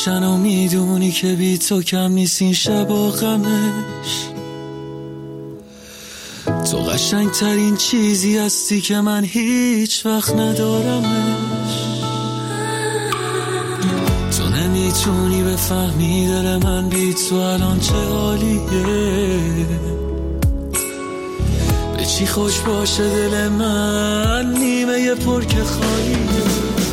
روشن و میدونی که بی تو کم نیست این شب و غمش. تو قشنگ ترین چیزی هستی که من هیچ وقت ندارمش. تو نمیتونی بفهمی دل من بی تو الان چه حالیه. به چی خوش باشه دل من نیمه پر که خالیه.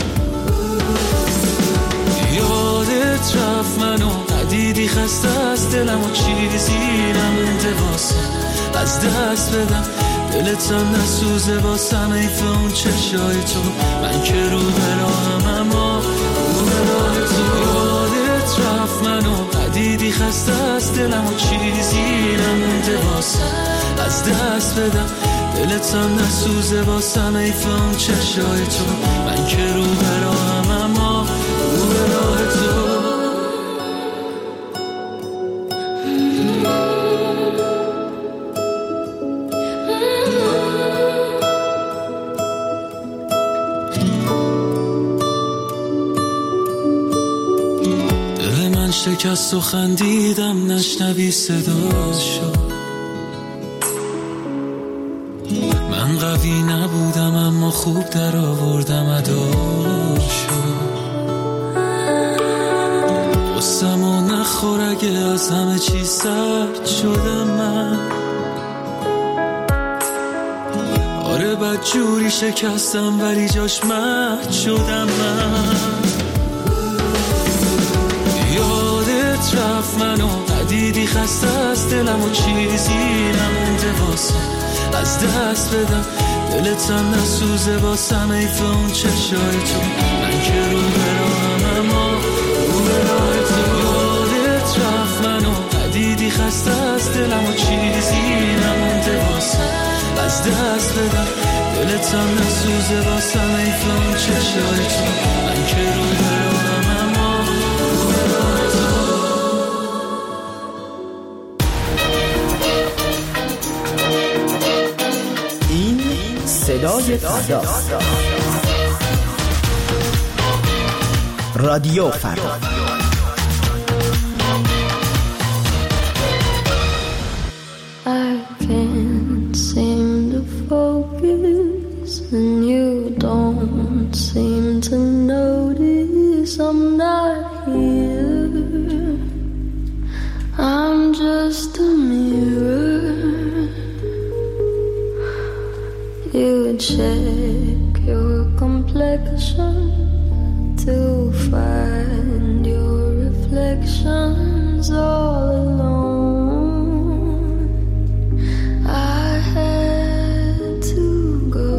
یادت رفت منو ندیدی خسته از دلم و چیزی نمونده واسه از دست بدم. دلتم نسوزه واسم ایفه اون چشای تو. من که رو براهم اما رو براه تو. یادت رفت منو ندیدی خسته از دلم و چیزی نمونده واسه از دست بدم. دلتم نسوزه واسم ایفه اون چشای تو. من که رو براهم اما رو براه تو. شکست و خندیدم نشنوی صداشو. من قوی نبودم اما خوب در آوردم اداشو. قصه‌مو نخور اگه از همه چی سرد شدم من. آره بد جوری شکستم ولی جاش مهد شدم من. رفت منو ندیدی خسته از دلم و چیزی نمونده واسه از دست بدم. دلتم نسوزه واسم ایفه اون چشای تو. من که رو براهم اما رو براه تو. یادت رفت منو ندیدی خسته از دلم و چیزی نمونده واسه از دست بدم. دلتم نسوزه واسم ایفه اون چشای تو. من که رو براهم اما رو براه تو. صدای فردا، رادیو فردا. I can't seem to focus and you don't seem to notice I'm not here. I'm just a mirror. You check your complexion to find your reflections all alone. I had to go.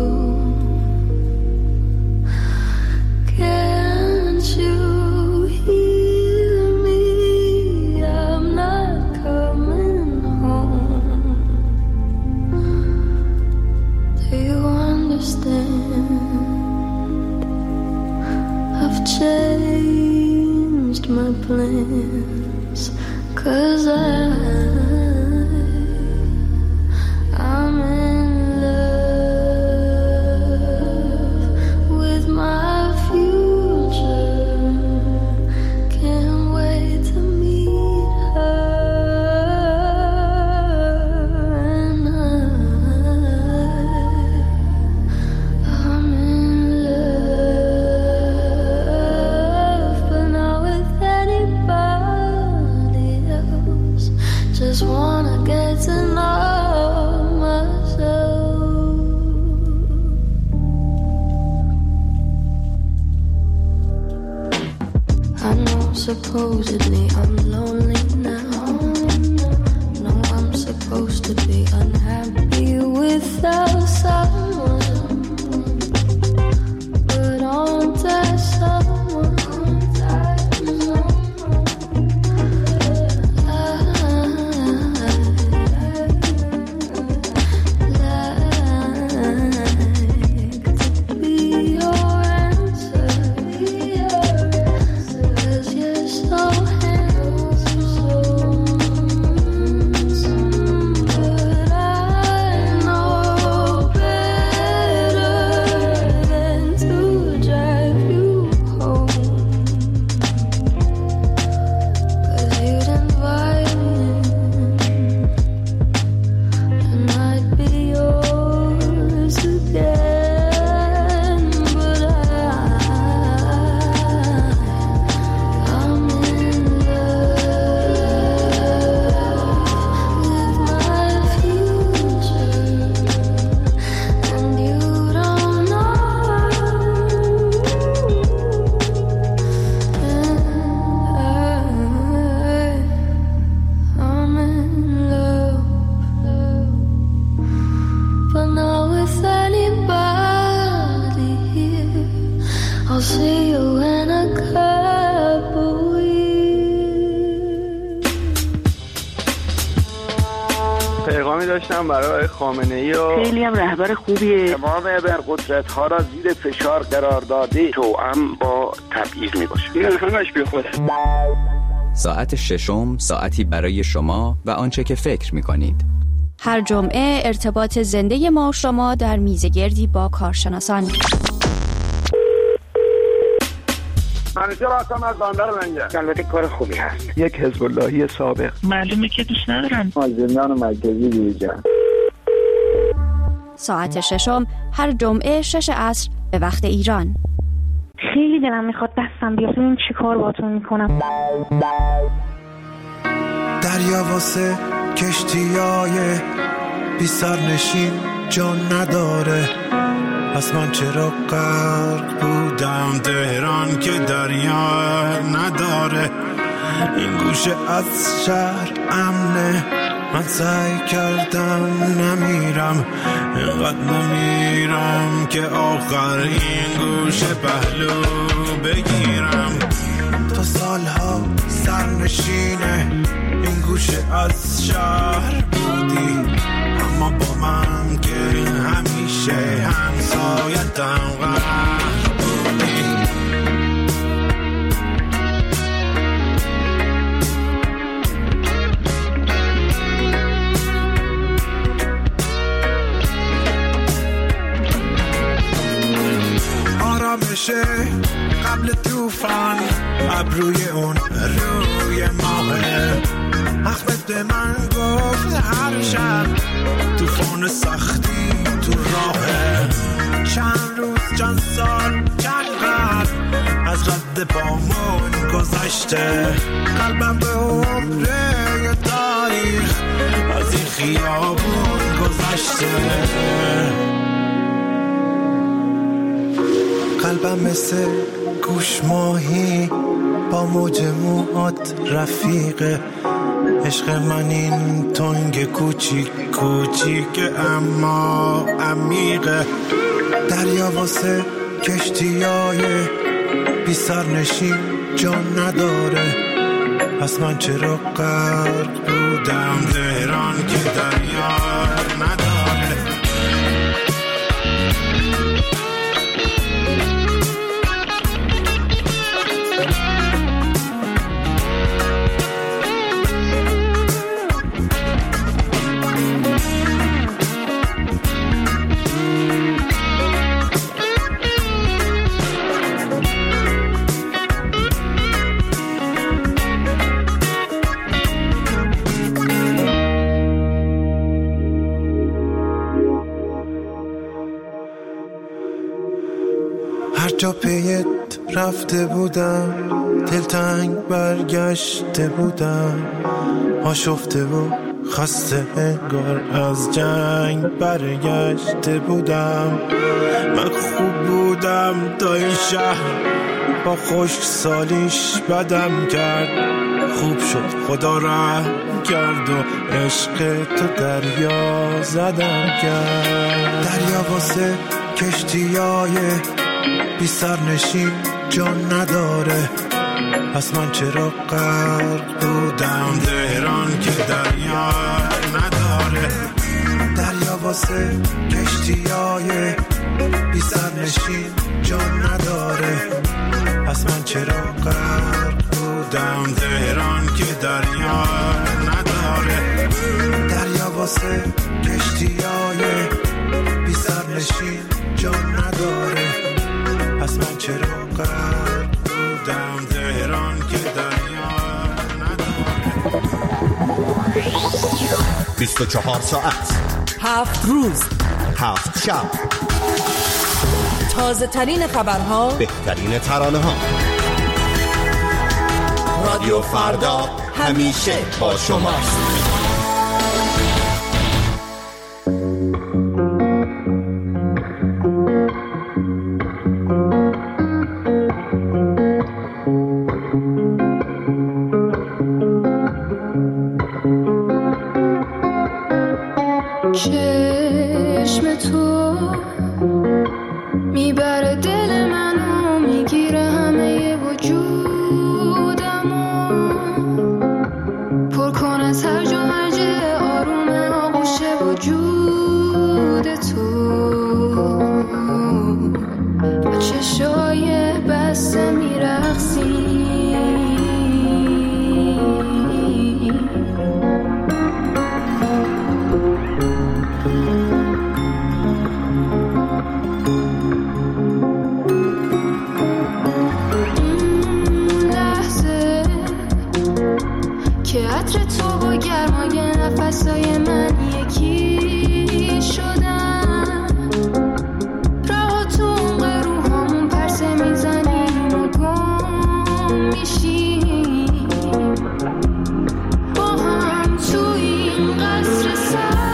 Can't you hear me? I'm not coming home. Do you understand? I've changed my plans 'cause I'm in love with my future. Can't wait to meet her. And I'm in love, but not with anybody else. Just wanna get to know myself. I know supposedly I'm lonely now. No, I'm supposed to be unhappy without someone, but aren't I someone? داشتم برای خامنه‌ای و خیلی هم رهبر خوبیه. تمام ابرقدرت‌ها را زیر فشار قرار داده، توأم با تبعیض میباشه. این همش بیخوده. ساعت ششم، ساعتی برای شما و آنچه که فکر می‌کنید. هر جمعه ارتباط زنده ما و شما در میزگردی با کارشناسان. منیژه راستم از باندر لنگه. البته کار خوبی هست. یک حزب اللهی سابق. معلومه که دوست ندارن. از زندان مرکزی بیرون. ساعت ششم هر جمعه 6 عصر به وقت ایران. خیلی دلم میخواد دستم بیاد این چی کار باتون میکنم. دریا واسه کشتیای بی سرنشین جان نداره، پس من چرا غرق بودم تهران که دریا نداره. این گوشه از شهر امنه، من سعی کردم نمیرم، اینقدر نمیرم که آخر این گوشه پهلو بگیرم. تا سالها سرنشینه این گوشه از شهر بودی، اما با من که همیشه همسایتم غرق بودی. آرامشه قبل طوفان، ابروی اون روی ماهه. احمد به من گفت هر شب طوفان سختی تو راهه. چند روز چند سال چند قد از رد پامون گذشته، قلبم به عمره تاریخ از این خیابون گذشته. قلبم مثل گوش ماهی با موج موهات رفیقه. عشق من این تنگ کوچیک کوچیک اما عمیقه. دریا واسه کشتیای بی سرنشین جان نداره، پس من چرا غرق بودم تهران که دریا نداره. هر جا پیت رفته بودم دلتنگ برگشته بودم، آشفته و خسته انگار از جنگ برگشته بودم. من خوب بودم تا این شهر با خشک سالیش بدم کرد. خوب شد خدا رحم کرد و عشق تو دریا زدم کرد. دریا واسه کشتیای بی سرنشین جان نداره، پس من چرا غرق بودم تهران که دریا نداره. دریا واسه کشتیای بی سرنشین جان نداره، پس من چرا غرق بودم تهران که دریا نداره. دریا واسه کشتیای بی سرنشین جان نداره، پس من چرا غرق بودم تهران که دریا نداره. 24 ساعت 7 روز 7 شب، تازه ترین خبرها، بهترین ترانه ها. رادیو فردا همیشه با شماست. چشم تو میبره دل منو، میگیره همه وجودمو، پر کن از هرج و مرج آروم آغوش عطر تو با گرمای نفسای من یکی شدن. راه تو اون روحامون پرسه میزنیم و گم میشیم با هم تو این قصر سبز.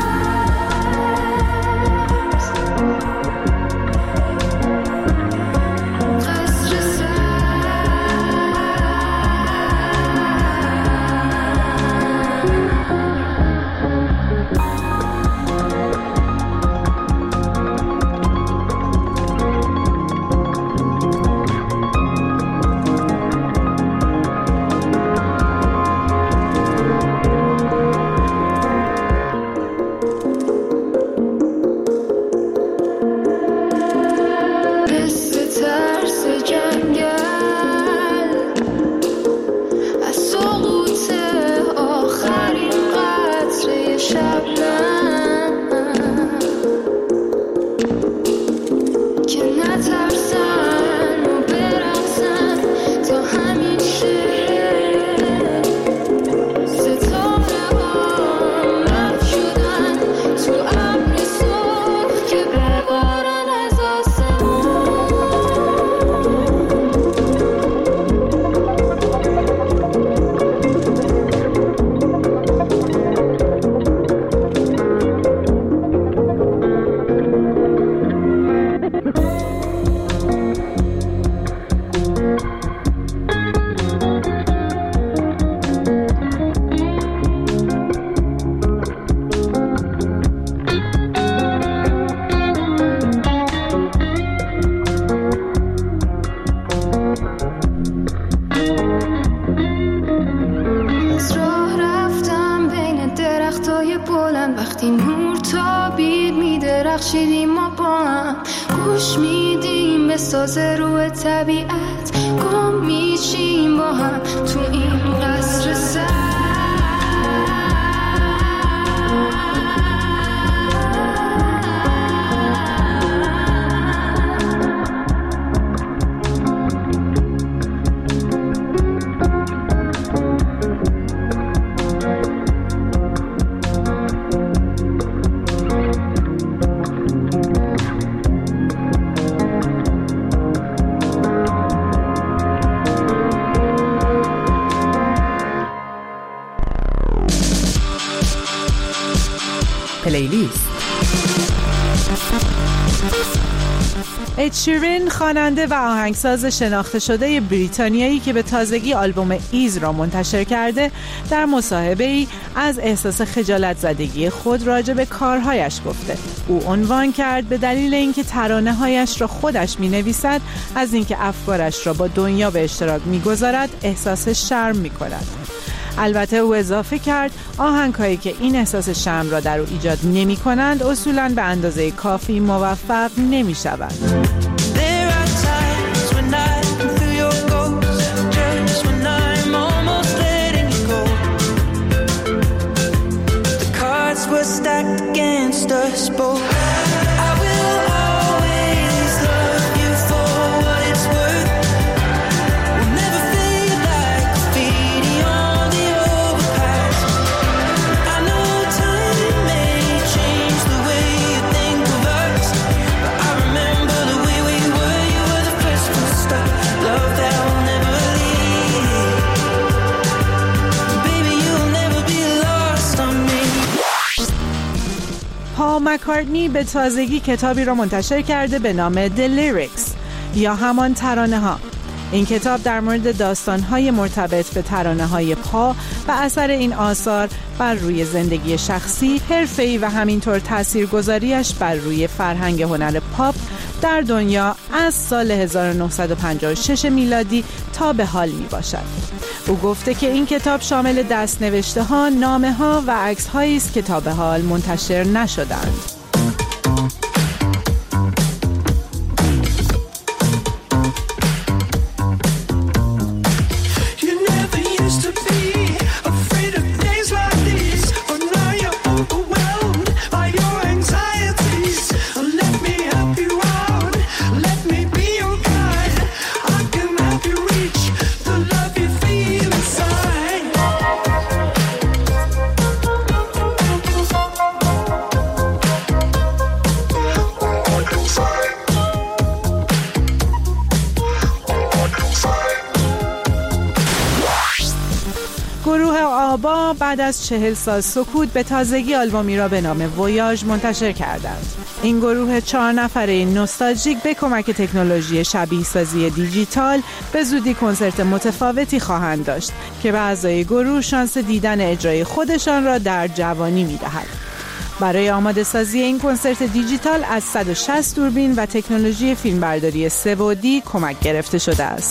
وقتی نور تابید میدرخشیدیم ما با هم، گوش میدیم به ساز روح طبیعت، گم میشیم با هم تو این قصر سبز. پلیلیست. اد شیرین خواننده و آهنگساز شناخته شده بریتانیایی که به تازگی آلبوم ایز را منتشر کرده، در مصاحبه‌ای از احساس خجالت زدگی خود راجع به کارهایش گفته. او عنوان کرد به دلیل اینکه ترانه‌هایش را خودش می‌نویسد، از اینکه افکارش را با دنیا به اشتراک می‌گذارد احساس شرم می‌کند. البته او اضافه کرد آهنگ‌هایی که این احساس شرم را در او ایجاد نمی‌کنند اصولاً به اندازه کافی موفق نمی‌شوند. پال مکارتنی به تازگی کتابی را منتشر کرده به نام The Lyrics یا همان ترانه ها. این کتاب در مورد داستان‌های مرتبط به ترانه‌های پا و اثر این آثار بر روی زندگی شخصی، حرفه‌ای و همینطور تاثیرگذاریش بر روی فرهنگ هنر پاپ در دنیا از سال 1956 میلادی تا به حال می باشد. او گفته که این کتاب شامل دست‌نوشته‌ها، نامه‌ها و عکس‌هایی است که تا به حال منتشر نشدند. گروه آبا بعد از 40 سال سکوت به تازگی آلبومی را به نام ویاژ منتشر کردند. این گروه 4 نفره نوستالژیک به کمک تکنولوژی شبیه سازی دیجیتال به زودی کنسرت متفاوتی خواهند داشت که به اعضای گروه شانس دیدن اجرای خودشان را در جوانی می‌دهد. برای آماده سازی این کنسرت دیجیتال از 160 دوربین و تکنولوژی فیلمبرداری 3D کمک گرفته شده است.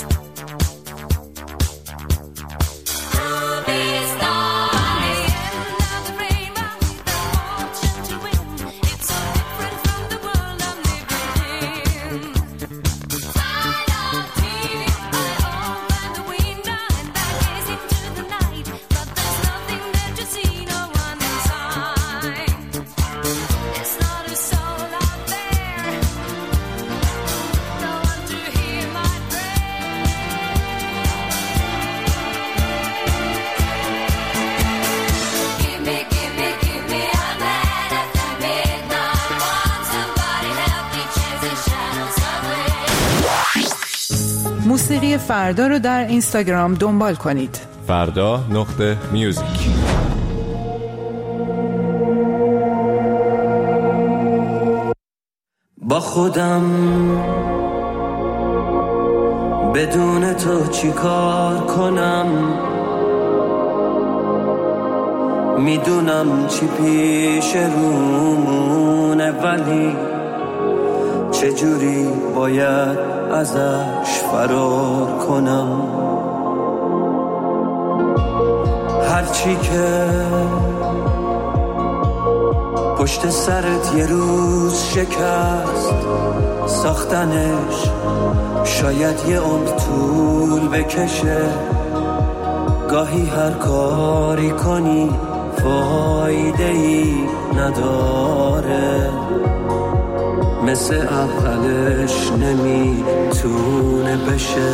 موسیقی فردا رو در اینستاگرام دنبال کنید. فردا.music. با خودم بدون تو چی کار کنم، میدونم چی پیش رومونه ولی چجوری باید ازش فرار کنم. هرچی که پشت سرت یه روز شکست، ساختنش شاید یه عمر طول بکشه. گاهی هر کاری کنی فایده‌ای نداره، مثل اولش نمیتونه بشه.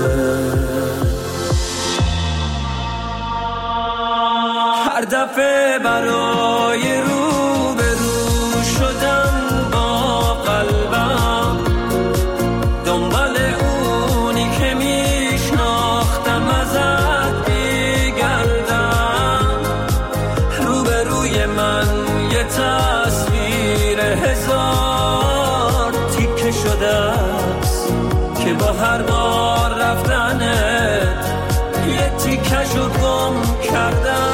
هر دفعه برای روبرو شدن با قلبم، دنبال اونی که میشناختم ازت میگردم. روبروی من یه تصویر هزار تیکه شده است که با هر بار رفتنت یه تیکشو گم کردم.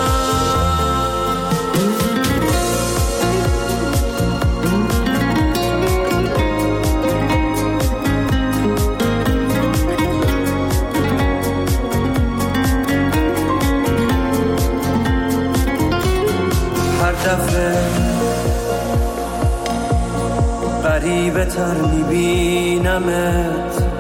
هر دفعه غریبه تر میبینمت،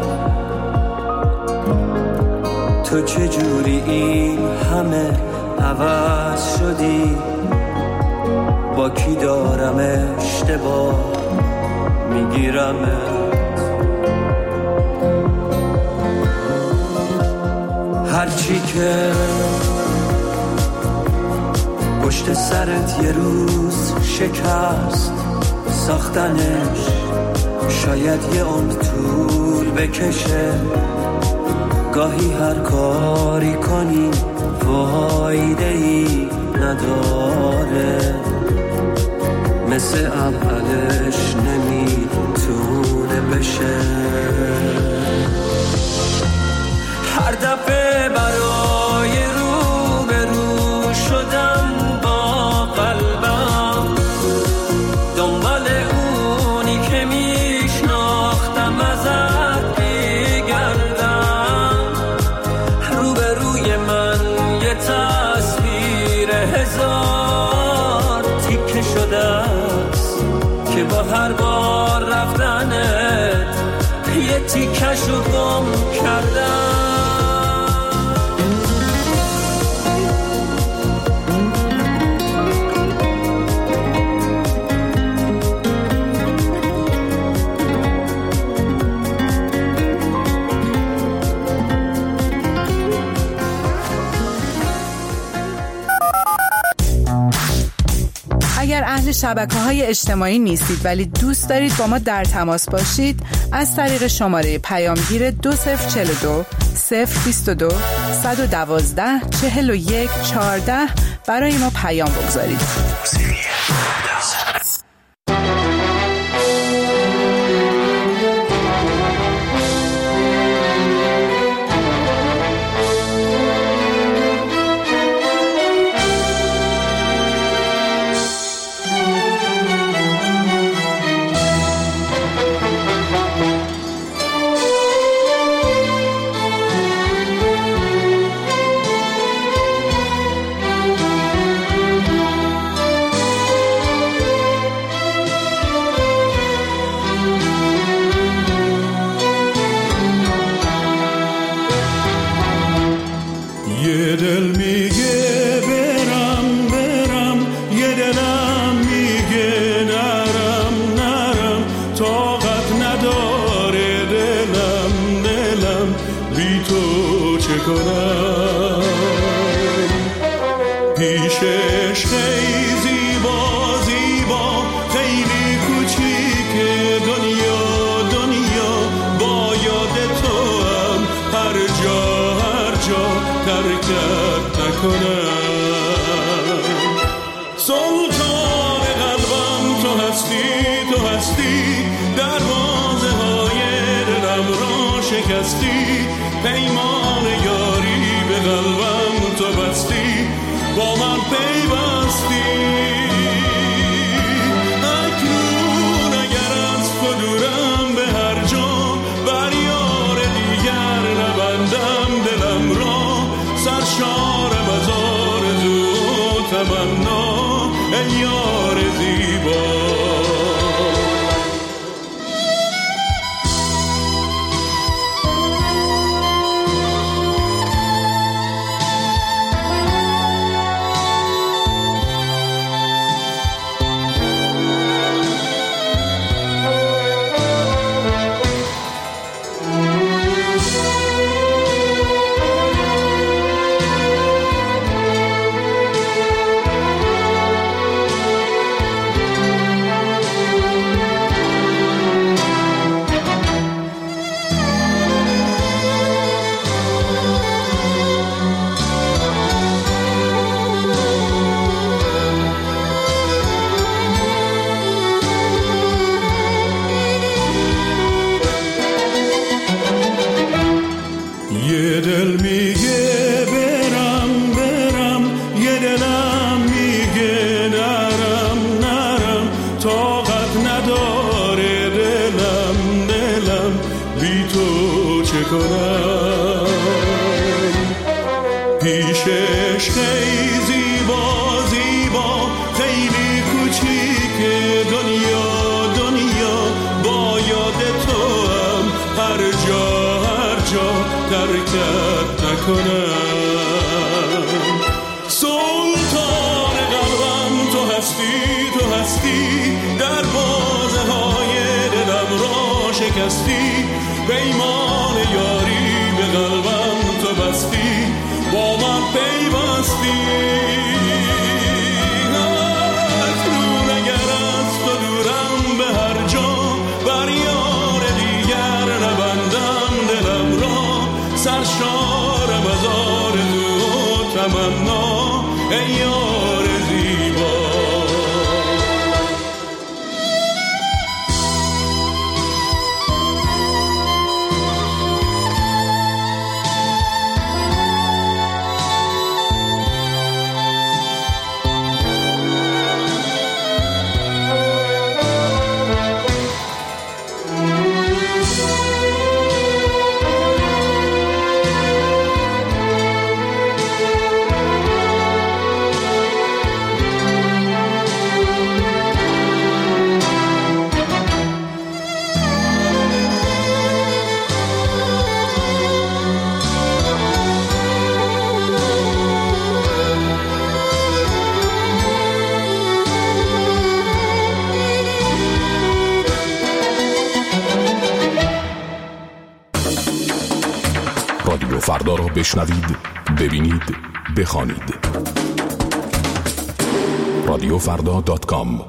تو چجوری این همه عوض شدی؟ با کی دارم اشتباه میگیرمت؟ هرچی که پشت سرت یه روز شکست، ساختنش شاید یه عمر طول بکشه. گاهی هر کاری کنی فایده‌ای نداره، مثل اولش نمیتونه بشه. هر دفعه برای روبرو شدم با قلبم، دنبال اونی که میشناختم ازت میگردم. روبروی من یه تصویر هزار تیکه شده است که با هر بار رفتنت یه تیکشو گم کردم. اگر اهل شبکه‌های اجتماعی نیستید ولی دوست دارید با ما در تماس باشید، از طریق شماره پیامگیر 2042 022 112 41 14 برای ما پیام بگذارید. پیمان یاری به قلبم تو بستی، با من پیوستی. اکنون اگر از تو دورم به هر جا، بر یار دیگر نبندم دلم را، سرشارم از آرزو و تمنا، ای یار زیبا. پیشش خیلی زیبا زیبا، خیلی کوچیک دنیا، با یاد تو هم هر جا ترکت نکنم. سلطان قلبم تو هستی، در بازه های دلم را شکستی، پیمان یاری به قلبم تو بستی، با من پیوستی. اکنون اگر از تو دورم به هر جا، بر یار دیگر نبندم دلم را، سرشارم از آرزو و تمنا، ای یار زیبا. رادیو فردا را بشنوید، ببینید، بخوانید. radiofrda.com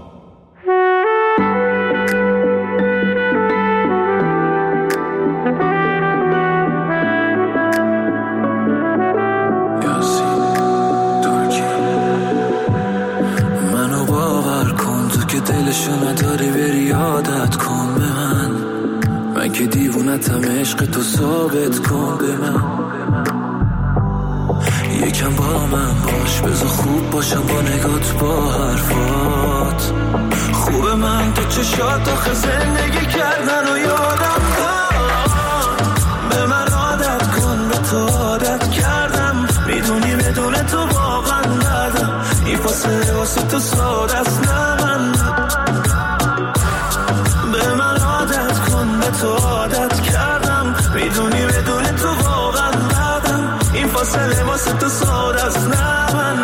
دلشو نداری بری عادت کن به من که دیوونتم عشق تو ثابت کن به من یکم با من باش بذار خوب باشم با نگات با حرفات خوبه من تو چشات آخه زندگی کردن و یادم داد به من عادت کن به تو عادت کردم میدونی بدون تو واقعا ندم این فاصله واسه تو ساده است نه من به من عادت کن به تو عادت کردم میدونی بدون تو واقعا ندم این فاصله واسه تو ساده است نه من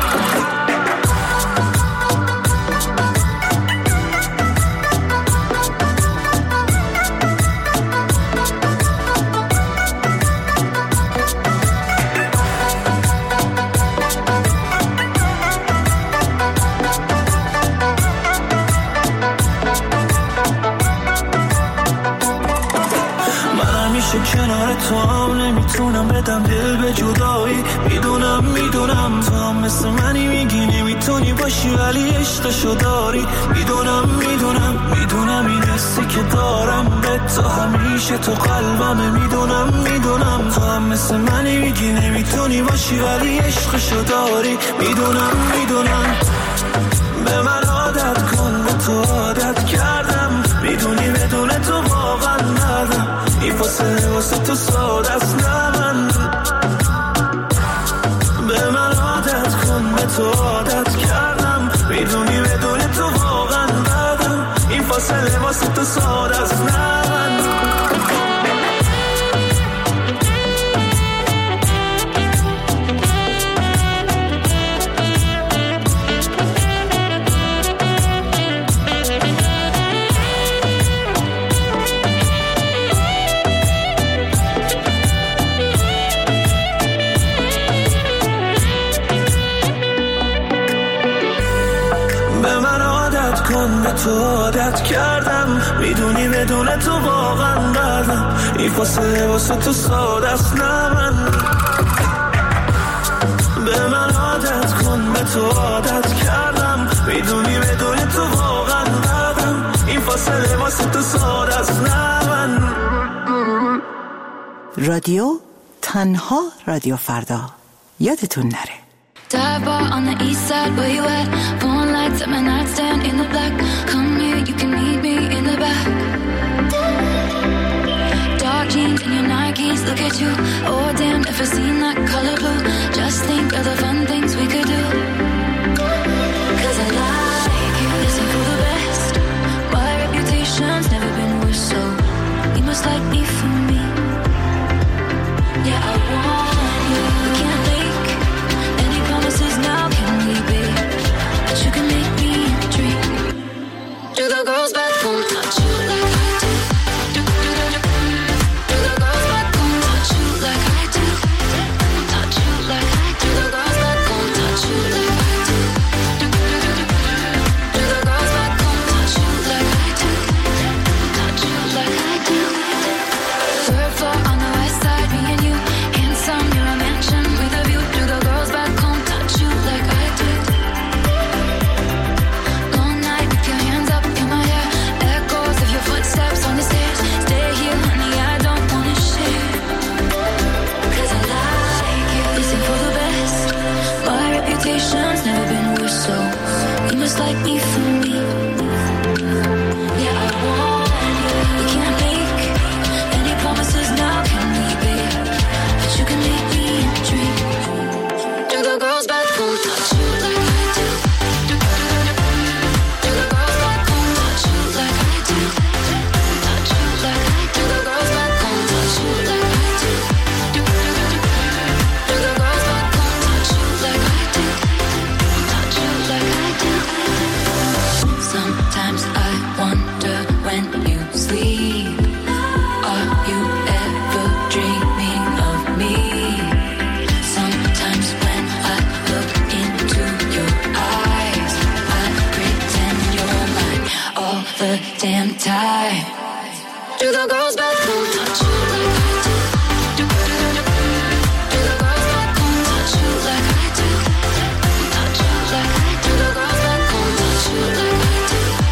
کنار تو هم نمیتونم بدم دل به جدایی میدونم تو هم مثل منی میگی نمیتونی باشی ولی عشقشو داری میدونم این حسی که دارم به تو همیشه تو قلبمه میدونم تو هم مثل منی میگی نمیتونی باشی ولی عشقشو داری میدونم به من عادت کن به تو عادت کردم میدونی بدون تو واقعا ندم این فاصله واسه تو ساده است نه من به من عادت کن به تو عادت کردم میدونی بدون تو واقعا ندم این فاصله واسه تو ساده است نه من تو عادت کردم میدونی بدون تو واقعا ندم این فاصله واسه تو ساده است نه من به من عادت کن به تو عادت کردم میدونی بدون تو واقعا ندم این فاصله واسه تو ساده است نه من رادیو تنها رادیو فردا یادتون نره Dive bar on the east side, where you at? Phone lights at my nightstand in the black. Come here, you can meet me in the back. Dark jeans and your Nikes, look at you. Oh damn, never seen that color blue. Just think of the fun things we could do. Cause I like you, listen for the best. My reputation's never been worse, so you must like me for me. Yeah, I want you. We can't make any promises now, can we be? But you can make me a dream. Do the girls back home touch you like I do? Do the girls back home touch you like I do? Touch you like I do. Do the girls back home touch you like I do? Do the girls back home touch you like I do? Touch you like I do. Third floor on the west side, me and you. Handsome, you're a mansion with a view. Do the girls back home touch you like I do? Long night with your hands up in my hair. Echoes of your footsteps on the stairs. Stay here, honey, I don't wanna share. Cause I like you. Listen for the best. My reputation's never been worse, so you must like me for me. Yeah, I want you. We can't make any promises now, can we, babe? But you can make me a dream. Do the girls back home touch you like I do? Do the girls back home touch you like I do? Touch you like I do. The girls back home touch you like I do? Do the girls back home touch you like I do? Touch you like I do. Sometimes I wonder when you sleep, are you ever dreaming of me? Sometimes when I look into your eyes, I pretend you're mine all the damn time. Do the girls back home touch you like I do? Do the girls back home touch you like I do? Touch you like I do. The girls back home touch you like I do?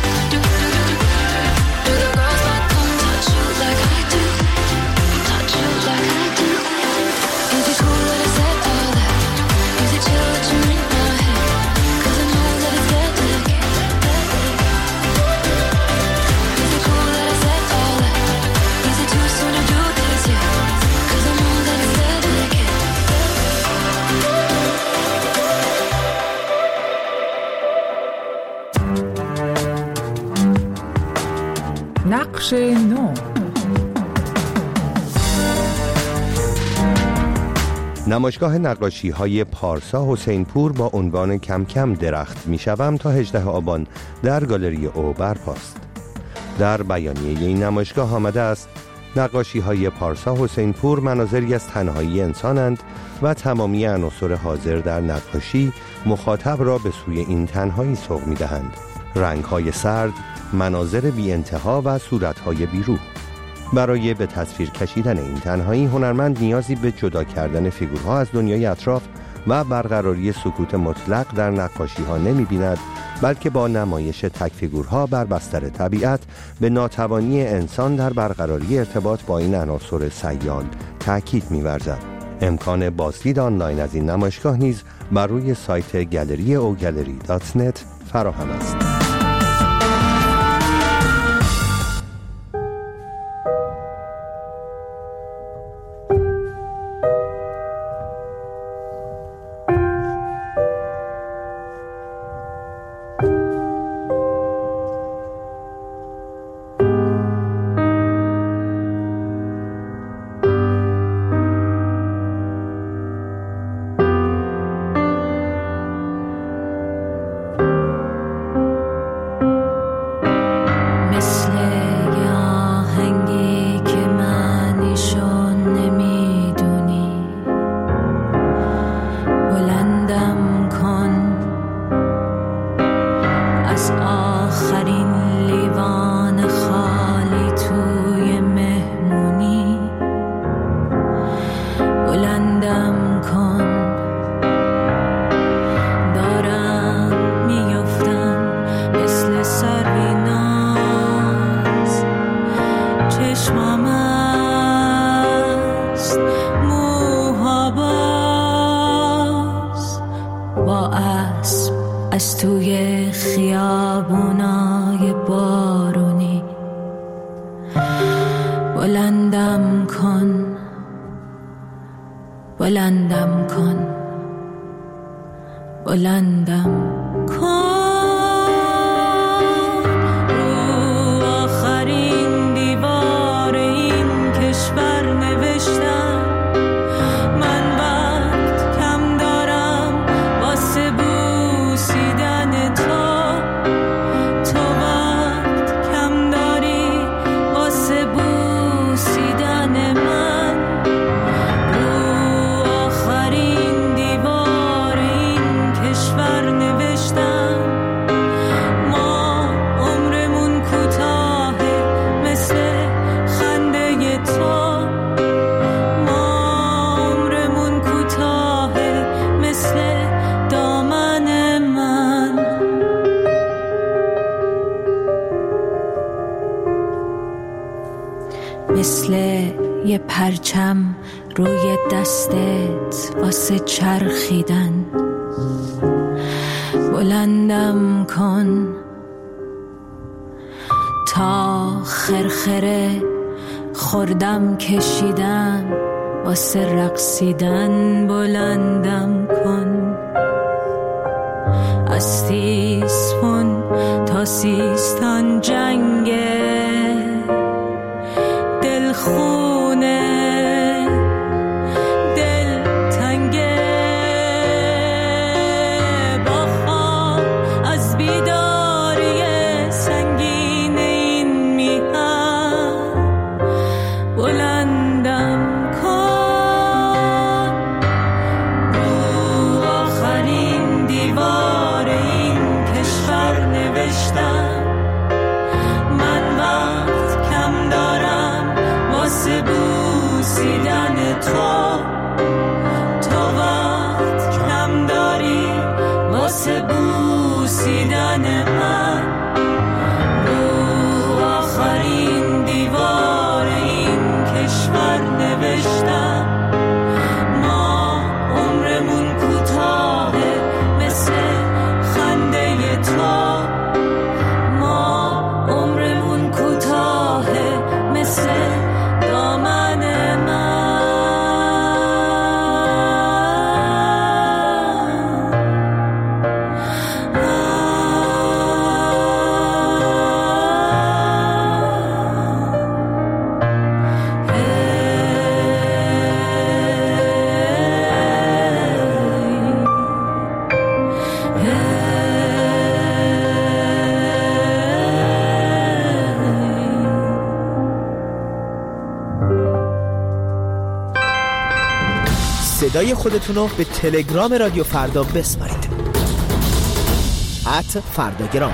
نقش نو. نمایشگاه نقاشی‌های پارسا حسینپور با عنوان کم کم درخت می‌شوم تا 18 آبان در گالری او برپاست. در بیانیه این نمایشگاه آمده است نقاشی‌های پارسا حسینپور مناظری از تنهایی انسانند و تمامی عناصر حاضر در نقاشی مخاطب را به سوی این تنهایی سوق می‌دهند. رنگ‌های سرد، مناظر بی انتها و صورت‌های بی‌روح. برای به تصویر کشیدن این تنهایی هنرمند نیازی به جدا کردن فیگورها از دنیای اطراف و برقراری سکوت مطلق در نقاشی‌ها نمی‌بیند، بلکه با نمایش تک فیگورها بر بستر طبیعت به ناتوانی انسان در برقراری ارتباط با این عناصر سیال تأکید می‌ورزد. امکان بازدید آنلاین از این نمایشگاه نیز بر روی سایت گالری او gallery.net فراهم است. از توی خیابونای بارونی بلندم کن، بلندم کن، بلندم کن. رو آخرین دیوار این کشور نوشتم من وقت کم دارم واسه بوسیدن تو، تو وقت کم داری واسه بوسیدن من. رو آخرین دیوار این کشور نوشتم ما عمرمون کوتاهه مثل خنده تو، ما عمرمون کوتاهه مثل دامن من. مثل یه پرچم روی دستت واسه چرخیدن بلندم کن تا خرخره خوردم کشیدم واسه رقصیدن بلندم کن. از تیسفون تا سیستان جنگه دلخونه دل تنگه با خواب از بیداری سنگین این میهن بلندم کن. رو آخرین دیوار این کشور نوشتم من وقت کم دارم واسه بوسیدن تو، تو وقت کم داری واسه بوسیدن من. رو آخرین دیوار این کشور نوشتم ما عمرمون کوتاهه مثل خنده تو، ما عمرمون کوتاهه مثل دامن من. صدای خودتون رو به تلگرام رادیو فردا بسپارید. @فرداگرام.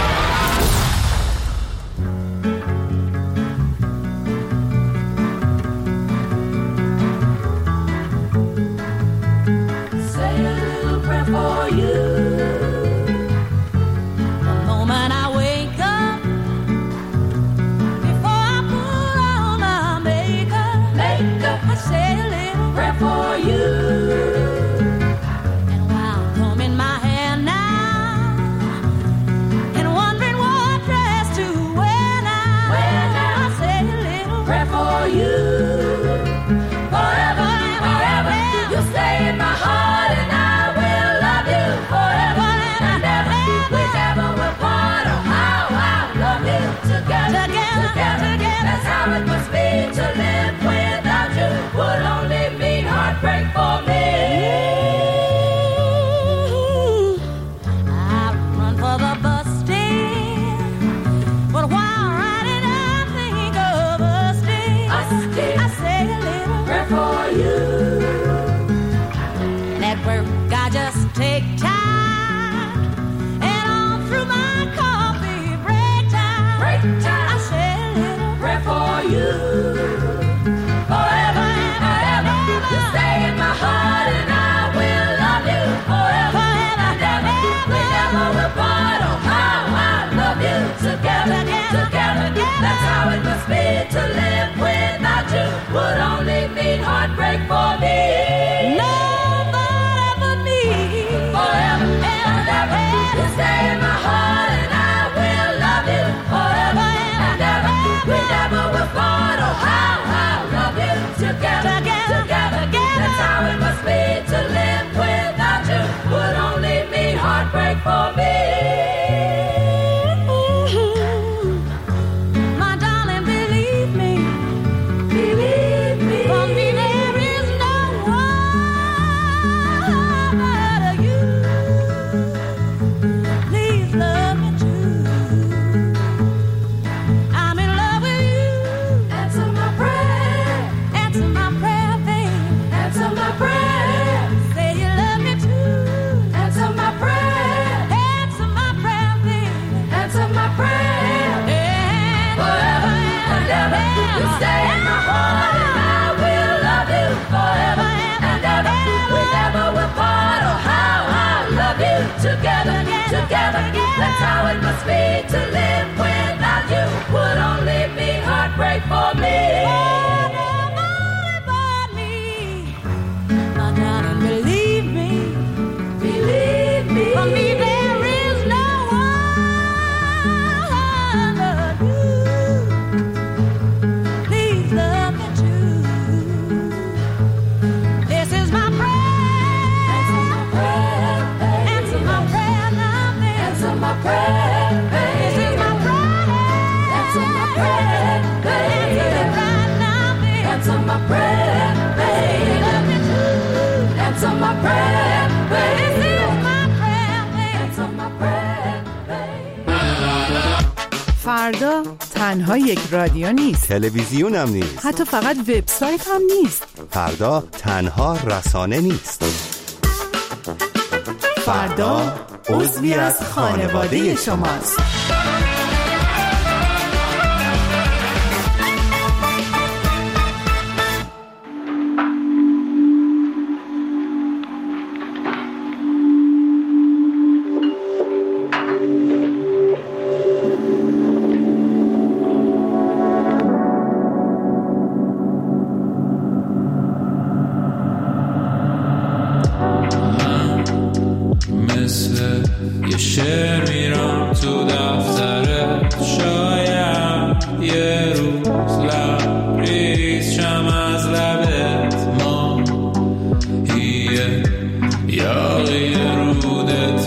فردا تنها یک رادیو نیست، تلویزیون هم نیست، حتی فقط وبسایت هم نیست. فردا تنها رسانه نیست. فردا عضوی از خانواده شماست. یاغی رودت